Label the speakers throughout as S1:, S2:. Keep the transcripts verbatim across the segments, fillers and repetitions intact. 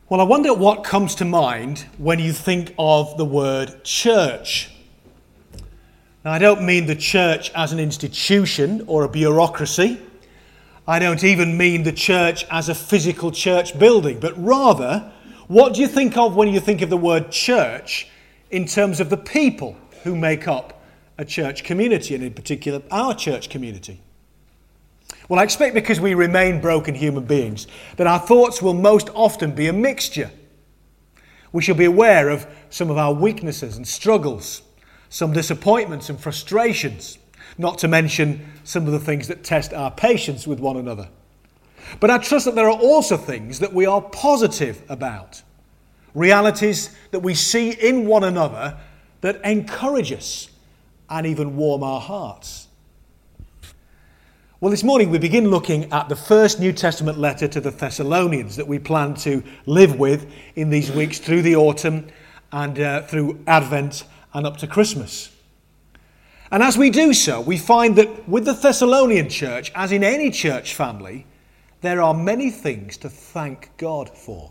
S1: Well, I wonder what comes to mind when you think of the word church. Now, I don't mean the church as an institution or a bureaucracy. I don't even mean the church as a physical church building, but rather, what do you think of when you think of the word church in terms of the people who make up a church community, and in particular our church community? Well, I expect because we remain broken human beings that our thoughts will most often be a mixture. We shall be aware of some of our weaknesses and struggles, some disappointments and frustrations, not to mention some of the things that test our patience with one another. But I trust that there are also things that we are positive about, realities that we see in one another that encourage us and even warm our hearts. Well, this morning we begin looking at the first New Testament letter to the Thessalonians that we plan to live with in these weeks through the autumn and uh, through Advent and up to Christmas. And as we do so, we find that with the Thessalonian church, as in any church family, there are many things to thank God for.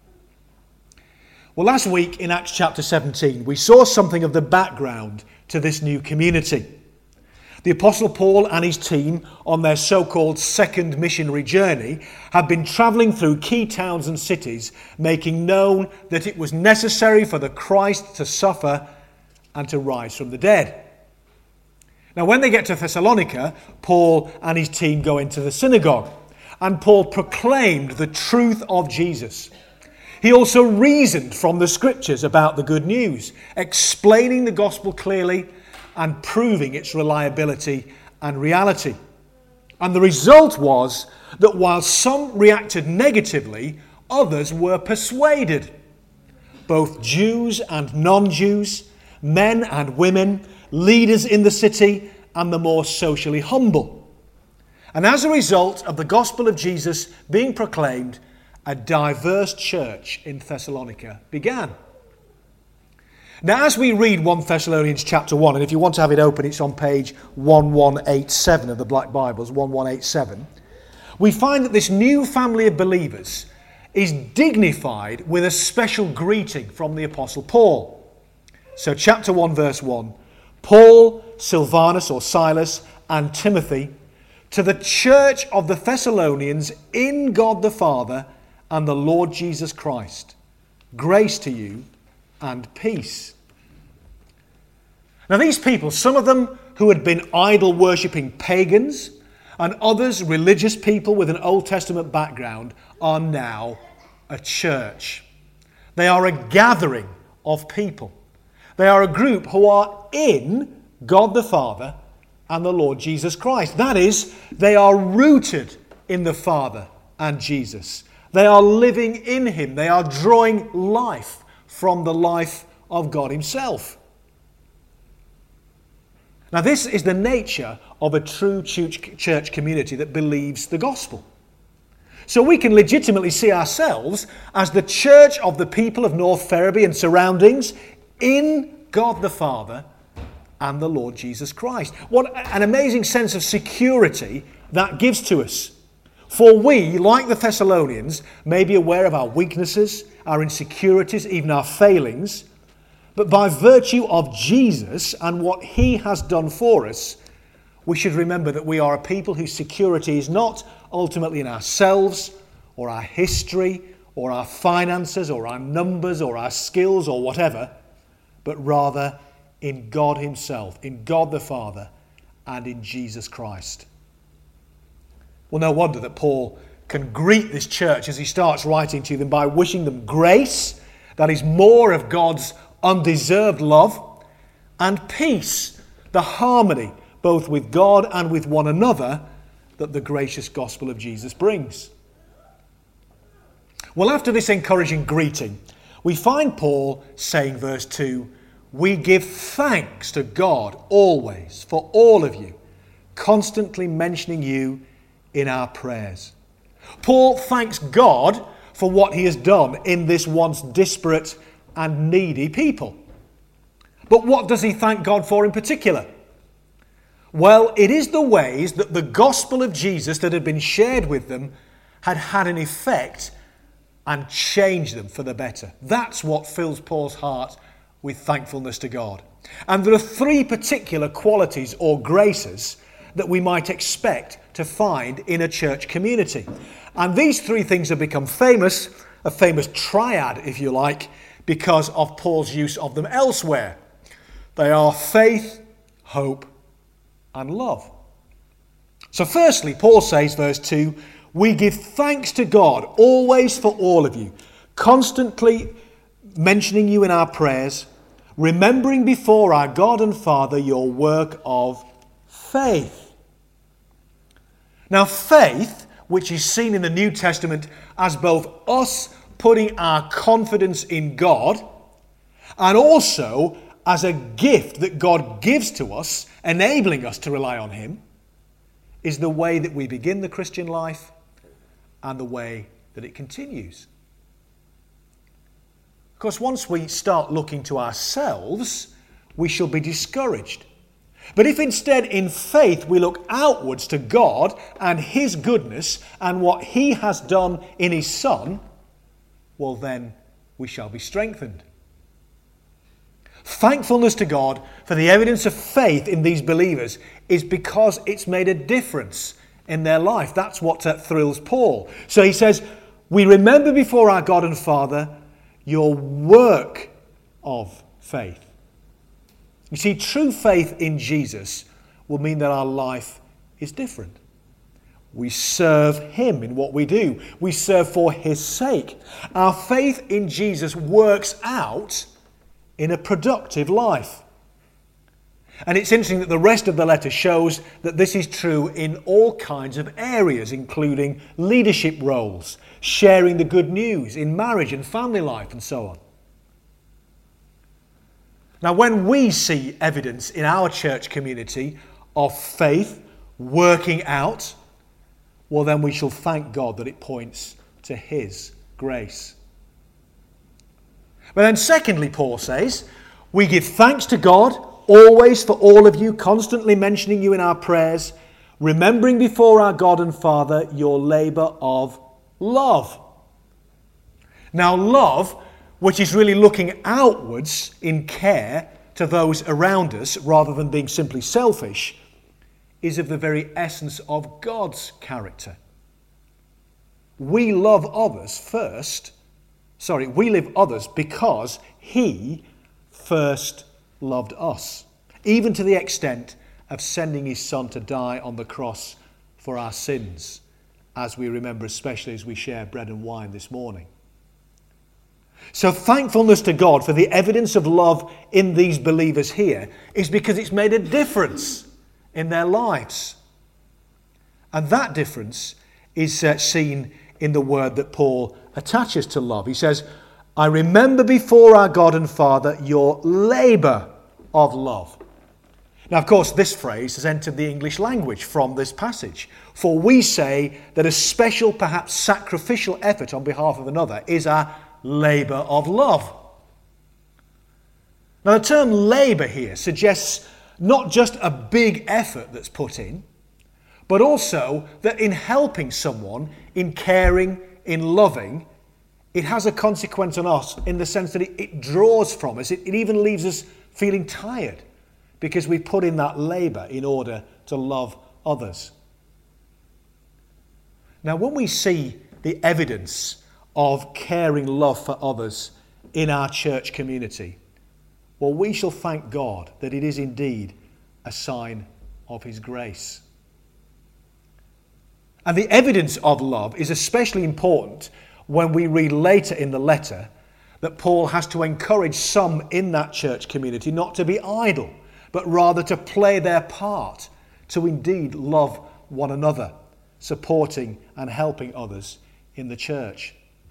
S1: Well, last week in Acts chapter seventeen, we saw something of the background to this new community. The Apostle Paul and his team on their so-called second missionary journey had been travelling through key towns and cities, making known that it was necessary for the Christ to suffer and to rise from the dead. Now, when they get to Thessalonica, Paul and his team go into the synagogue, and Paul proclaimed the truth of Jesus. He also reasoned from the scriptures about the good news, explaining the gospel clearly and proving its reliability and reality. And the result was that while some reacted negatively, others were persuaded. Both Jews and non-Jews, men and women, leaders in the city, and the more socially humble. And as a result of the gospel of Jesus being proclaimed, a diverse church in Thessalonica began. Now, as we read First Thessalonians chapter one, and if you want to have it open, it's on page eleven eighty-seven of the Black Bibles, eleven eighty-seven, we find that this new family of believers is dignified with a special greeting from the Apostle Paul. So chapter one, verse one, Paul, Silvanus or Silas, and Timothy, to the church of the Thessalonians in God the Father and the Lord Jesus Christ, grace to you and peace. Now these people, some of them who had been idol-worshipping pagans and others religious people with an Old Testament background, are now a church. They are a gathering of people. They are a group who are in God the Father and the Lord Jesus Christ. That is, they are rooted in the Father and Jesus. They are living in Him. They are drawing life from the life of God Himself. Now, this is the nature of a true church community that believes the gospel. So we can legitimately see ourselves as the church of the people of North Ferriby and surroundings in God the Father and the Lord Jesus Christ. What an amazing sense of security that gives to us. For we, like the Thessalonians, may be aware of our weaknesses, our insecurities, even our failings, but by virtue of Jesus and what He has done for us, we should remember that we are a people whose security is not ultimately in ourselves or our history or our finances or our numbers or our skills or whatever, but rather in God Himself, in God the Father, and in Jesus Christ. Well, no wonder that Paul can greet this church as he starts writing to them by wishing them grace, that is more of God's undeserved love, and peace, the harmony both with God and with one another that the gracious gospel of Jesus brings. Well, after this encouraging greeting, we find Paul saying, verse two, we give thanks to God always for all of you, constantly mentioning you in our prayers. Paul thanks God for what He has done in this once disparate and needy people. But what does he thank God for in particular? Well, it is the ways that the gospel of Jesus that had been shared with them had had an effect and change them for the better. That's what fills Paul's heart with thankfulness to God. And there are three particular qualities or graces that we might expect to find in a church community. And these three things have become famous, a famous triad, if you like, because of Paul's use of them elsewhere. They are faith, hope, and love. So firstly, Paul says, verse two, we give thanks to God always for all of you, constantly mentioning you in our prayers, remembering before our God and Father your work of faith. Now faith, which is seen in the New Testament as both us putting our confidence in God and also as a gift that God gives to us, enabling us to rely on him, is the way that we begin the Christian life and the way that it continues. Of course, once we start looking to ourselves, we shall be discouraged. But if instead in faith we look outwards to God and his goodness and what he has done in his Son, well then we shall be strengthened. Thankfulness to God for the evidence of faith in these believers is because it's made a difference in their life. That's what uh, thrills Paul. So he says, we remember before our God and Father your work of faith. You see, true faith in Jesus will mean that our life is different. We serve him in what we do. We serve for his sake. Our faith in Jesus works out in a productive life. And it's interesting that the rest of the letter shows that this is true in all kinds of areas, including leadership roles, sharing the good news in marriage and family life, and so on. Now, when we see evidence in our church community of faith working out, well, then we shall thank God that it points to his grace. But then secondly, Paul says, we give thanks to God always for all of you, constantly mentioning you in our prayers, remembering before our God and Father your labour of love. Now, love, which is really looking outwards in care to those around us rather than being simply selfish, is of the very essence of God's character. We love others first, sorry, we love others because he first loved us, even to the extent of sending his Son to die on the cross for our sins, as we remember, especially as we share bread and wine this morning. So thankfulness to God for the evidence of love in these believers here is because it's made a difference in their lives. And that difference is uh, seen in the word that Paul attaches to love. He says, I remember before our God and Father your labour of love. Now, of course, this phrase has entered the English language from this passage. For we say that a special, perhaps sacrificial effort on behalf of another is our labour of love. Now, the term labour here suggests not just a big effort that's put in, but also that in helping someone, in caring, in loving, it has a consequence on us in the sense that it, it draws from us. It, it even leaves us feeling tired because we put in that labour in order to love others. Now, when we see the evidence of caring love for others in our church community, well, we shall thank God that it is indeed a sign of his grace. And the evidence of love is especially important when we read later in the letter that Paul has to encourage some in that church community not to be idle, but rather to play their part, to indeed love one another, supporting and helping others in the church.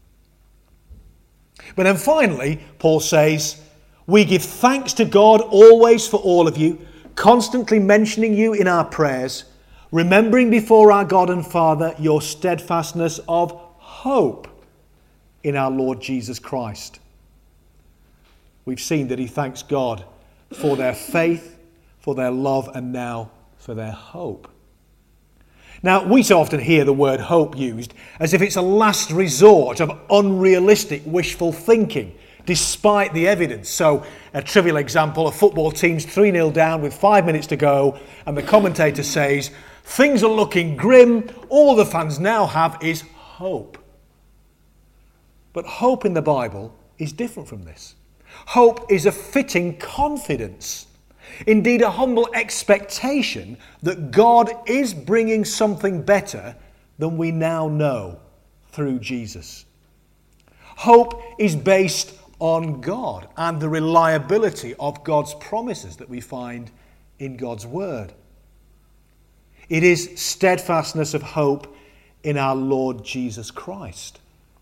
S1: But then finally, Paul says, we give thanks to God always for all of you, constantly mentioning you in our prayers, remembering before our God and Father your steadfastness of hope in our Lord Jesus Christ. We've seen that he thanks God for their faith, for their love, and now for their hope. Now, we so often hear the word hope used as if it's a last resort of unrealistic wishful thinking, despite the evidence. So, a trivial example, a football team's three nil down with five minutes to go, and the commentator says, things are looking grim, all the fans now have is hope. But hope in the Bible is different from this. Hope is a fitting confidence. Indeed, a humble expectation that God is bringing something better than we now know through Jesus. Hope is based on God and the reliability of God's promises that we find in God's Word. It is steadfastness of hope in our Lord Jesus Christ.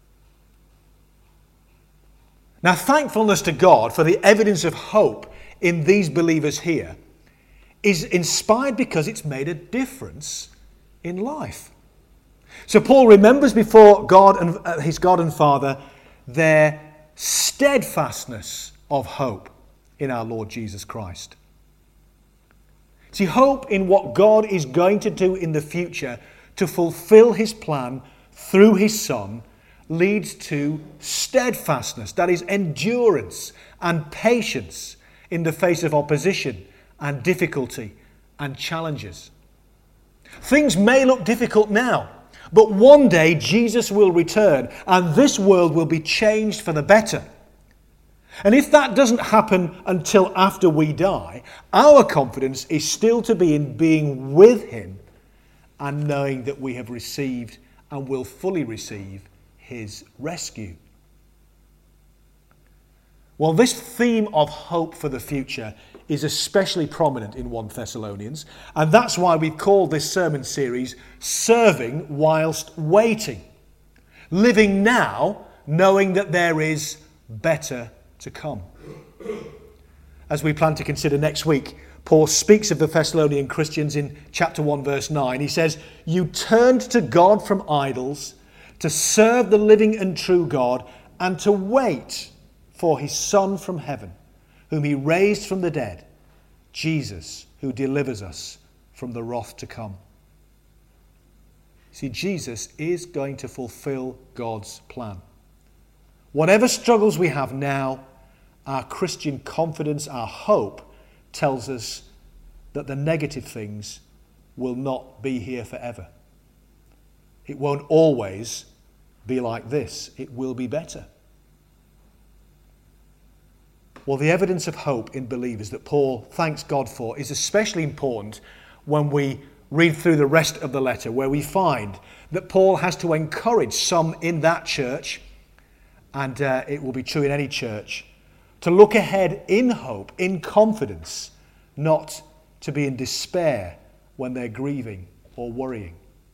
S1: Now, thankfulness to God for the evidence of hope in these believers here is inspired because it's made a difference in life. So Paul remembers before God and uh, his God and Father their steadfastness of hope in our Lord Jesus Christ. See, hope in what God is going to do in the future to fulfill his plan through his Son leads to steadfastness, that is endurance and patience in the face of opposition and difficulty and challenges. Things may look difficult now, but one day Jesus will return and this world will be changed for the better. And if that doesn't happen until after we die, our confidence is still to be in being with him and knowing that we have received and will fully receive his rescue. Well, this theme of hope for the future is especially prominent in First Thessalonians, and that's why we've called this sermon series Serving Whilst Waiting. Living now, knowing that there is better to come. As we plan to consider next week, Paul speaks of the Thessalonian Christians in chapter one, verse nine. He says, "You turned to God from idols, to serve the living and true God, and to wait for his Son from heaven, whom he raised from the dead, Jesus, who delivers us from the wrath to come." See, Jesus is going to fulfill God's plan. Whatever struggles we have now, our Christian confidence, our hope, tells us that the negative things will not be here forever. It won't always be like this. It will be better. Well, the evidence of hope in believers that Paul thanks God for is especially important when we read through the rest of the letter, where we find that Paul has to encourage some in that church, and uh, it will be true in any church, to look ahead in hope, in confidence, not to be in despair when they're grieving or worrying.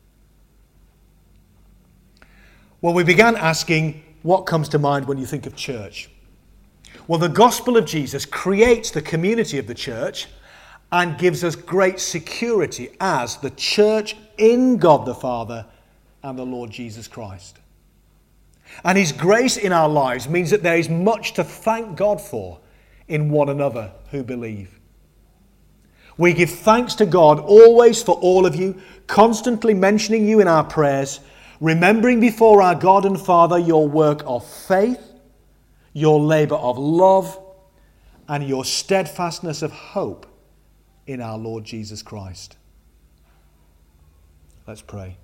S1: Well, we began asking, what comes to mind when you think of church? Well, the gospel of Jesus creates the community of the church and gives us great security as the church in God the Father and the Lord Jesus Christ. And his grace in our lives means that there is much to thank God for in one another who believe. We give thanks to God always for all of you, constantly mentioning you in our prayers, remembering before our God and Father your work of faith, your labour of love, and your steadfastness of hope in our Lord Jesus Christ. Let's pray.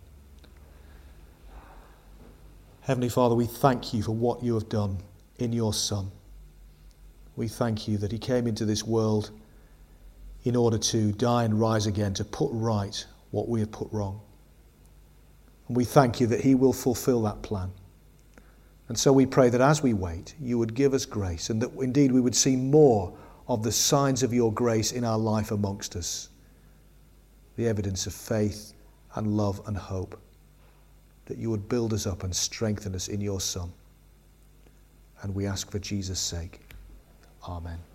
S1: Heavenly Father, we thank you for what you have done in your Son. We thank you that he came into this world in order to die and rise again, to put right what we have put wrong. And we thank you that he will fulfill that plan. And so we pray that as we wait, you would give us grace, and that indeed we would see more of the signs of your grace in our life amongst us, the evidence of faith and love and hope, that you would build us up and strengthen us in your Son. And we ask for Jesus' sake. Amen.